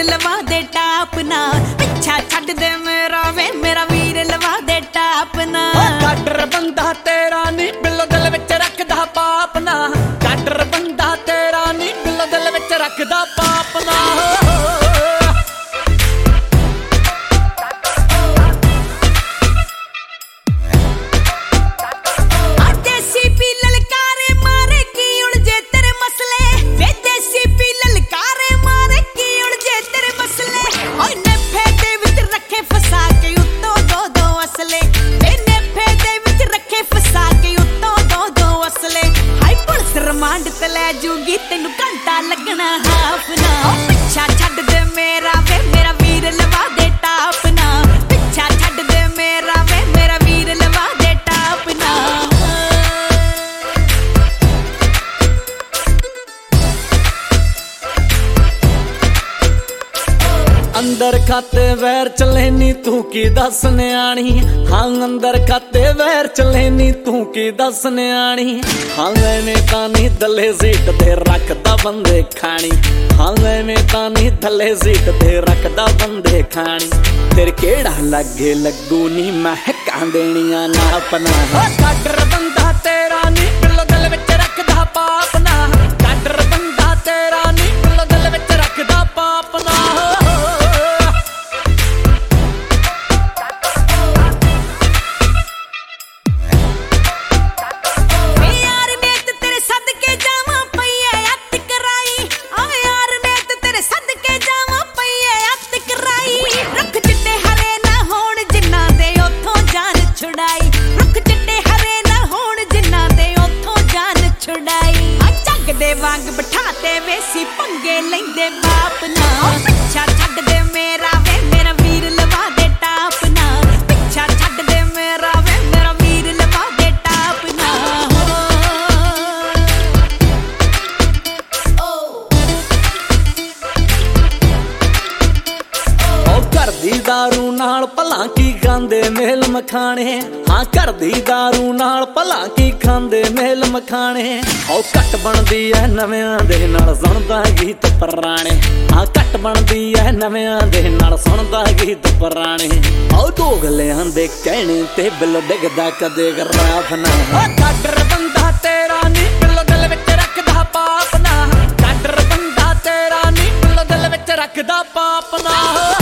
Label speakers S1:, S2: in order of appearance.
S1: लवा दे टाप ना, पिछा छड्ड दे मेरा वे मेरा वीर लवा दे टाप ना।
S2: काडर बंदा तेरा नी बिल्लो दिल विच रखदा पाप ना, काडर बंदा तेरा नी बिल्लो दिल विच रखदा पाप ना।
S1: रिमांड ते लै जूगी तेनू घंटा लगना हाफ ना, पिछा छड्ड दे मेरा वे मेरा वीर लवा दे टाप ना, पिछा छड्ड दे मेरा वे मेरा वीर लवा दे टाप ना।
S2: अंदर खाते वैर चले नी तू की दस न्याणी, हाँ अंदर खाते वैर चले नी तू की दस न्याणी। हाँ एवें तां नी दले सीट ते रखदा बंदे खानी, हाँ एवें तां नी दले सीट ते रखदा बंदे खानी। तेरे केड़ा लगे लगू नी महकां देनियां ना अपना। काडर बंदा तेरा नी बिल्लो दिल विच रखदा पाप ना, काडर बंदा तेरा नी बिल्लो दिल विच रखदा पाप ना।
S1: वांग बिठाते वेसी पंगे लेंदे बाप ना, पिछा छड्ड दे मेरा वे मेरा वीर लवा दे टाप ना, पिछा छड्ड दे मेरा वे मेरा वीर लवा दे टाप ना।
S2: घर दी दारू नाल भला की खांदे मेल मखाने, हाँ घर दी दारू नाल भला की खांदे मेल मखाने। ओ घट बनदी ऐ नवेआं दे नाल सुणदा गीत पुराणे, हाँ घट बनदी ऐ नवेआं दे नाल सुणदा गीत पुराणे। ओ दोगलियां दे कहणे ते बिल डिगदा कदे गराफ ना। काडर बंदा तेरा नी बिल्लो दिल विच रखदा पाप ना, काडर बंदा तेरा नी बिल्लो दिल विच रखदा पाप ना।